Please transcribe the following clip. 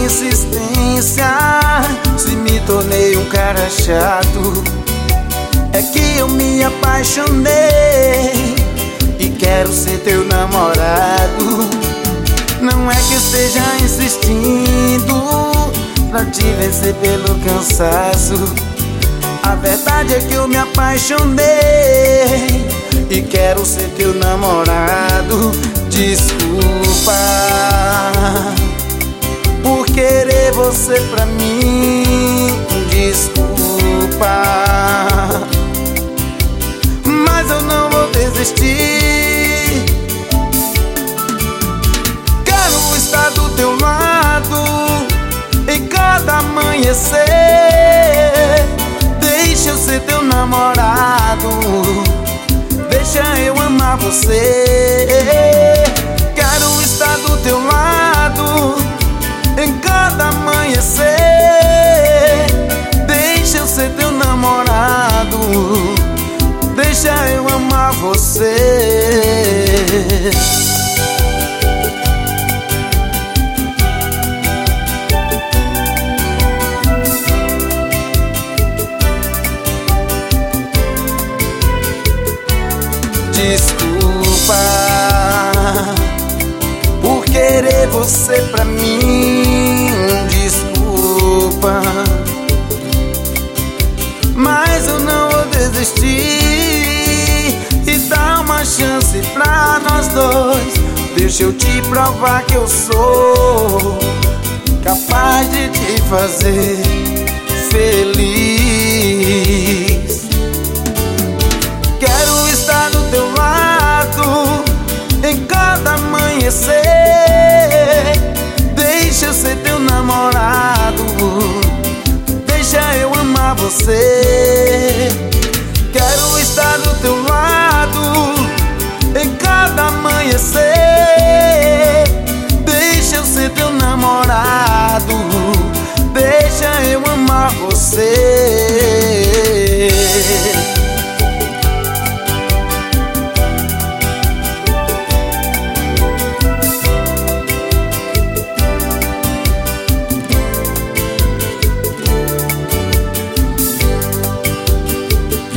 insistência, se me tornei um cara chato. É que eu me apaixonei e quero ser teu namorado. Não é que esteja insistindo pra te vencer pelo cansaço. A verdade é que eu me apaixonei e quero ser teu namorado. Desculpa por querer você pra mim. Desculpa, mas eu não vou desistir. Quero estar do teu lado em cada amanhecer. Deixa eu ser teu namorado, deixa eu amar você. Quero estar do teu lado em cada amanhecer. Deixa eu ser teu namorado, deixa eu amar você. Desculpa por querer você pra mim. Desculpa, mas eu não vou desistir e dar uma chance pra nós dois. Deixa eu te provar que eu sou capaz de te fazer feliz. Quero estar do teu lado em cada amanhecer. Deixa eu ser teu namorado, deixa eu amar você. Quero estar do teu lado em cada amanhecer. Deixa eu ser teu namorado, deixa eu amar você.